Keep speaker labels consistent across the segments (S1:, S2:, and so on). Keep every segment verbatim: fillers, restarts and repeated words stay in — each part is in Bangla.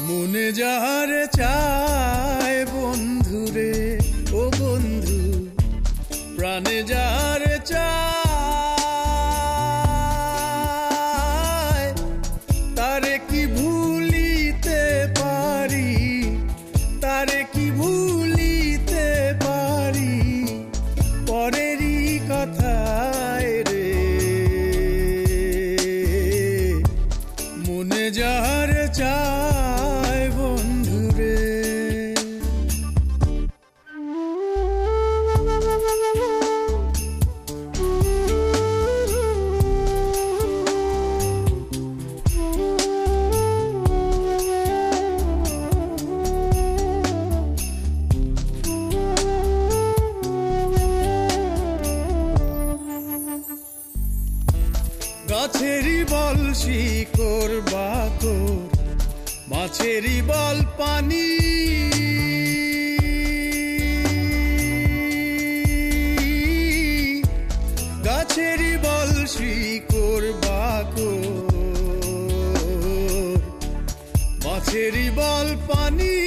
S1: মনে যার চায় বন্ধুরে, ও বন্ধু প্রাণে যার চায়, তারে কি ভুলিতে পারি, তারে কি ভুলিতে পারি, পরেরই কথায় রে। মনে যার চায় বন্ধুরে। গাছেরই বল শিকড় বাকর, মাছেরই বল পানি, গাছেরই বল শিকড় বাকর, মাছেরই বল পানি।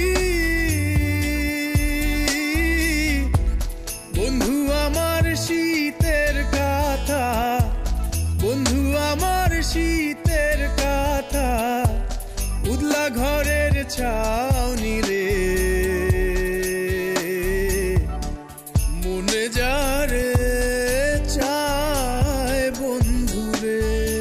S1: বন্ধু আমার শীতের কথা, বন্ধু আমার শীতের কথা, উদলা ঘরের ছাউনি রে। মনে যারে চায় বন্ধুরে।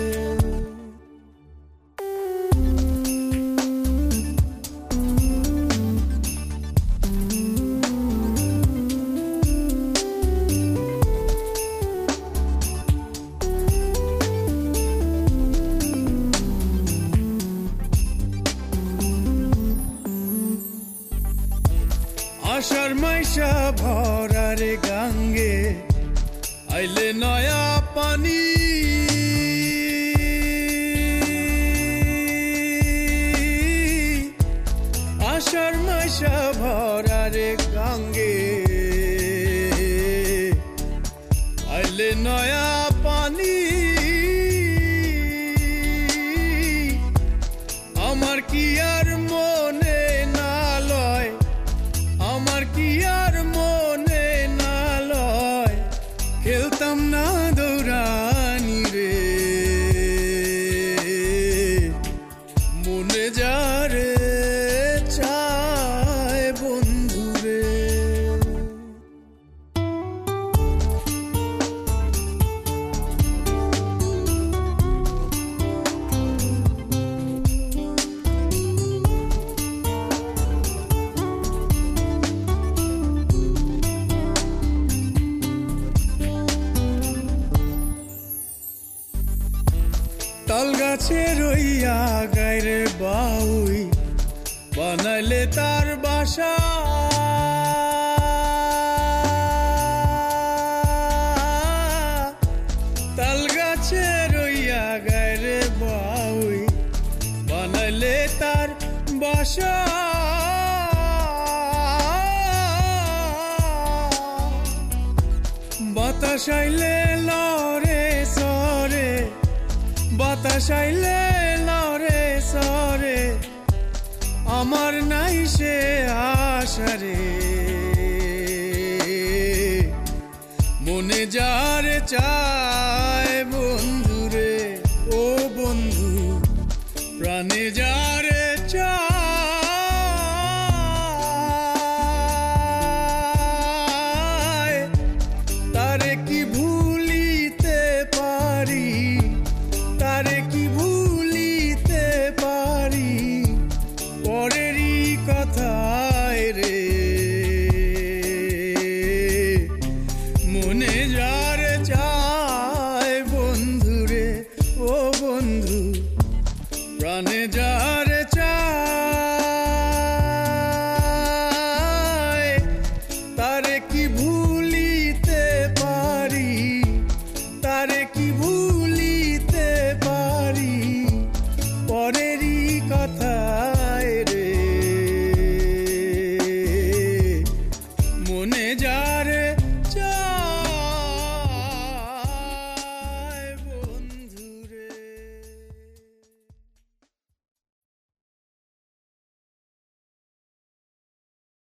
S1: আশার মাইশা ভরারে গাঙ্গে আইলে নয়া পানি, আশার মাইশা ভরারে গাঙ্গে আইলে নয়া পানি। আমার কি আর মনে না লয়, আমার কি আর মনে না লয়, খেলতাম না দৌড়ানি রে। মনে যারে চায় বন্ধুরে। তাল গাছে রইয়া গায়রে বাউই বানাইলে তার বাসা, তাল গাছে রইয়া গায়রে বাউই বানাইলে তার বাসা। বাতাস আইলে লরে সরে, বাতাস আইলে লরে সরে, আমার নাই সে আশা রে। মনে যার চায়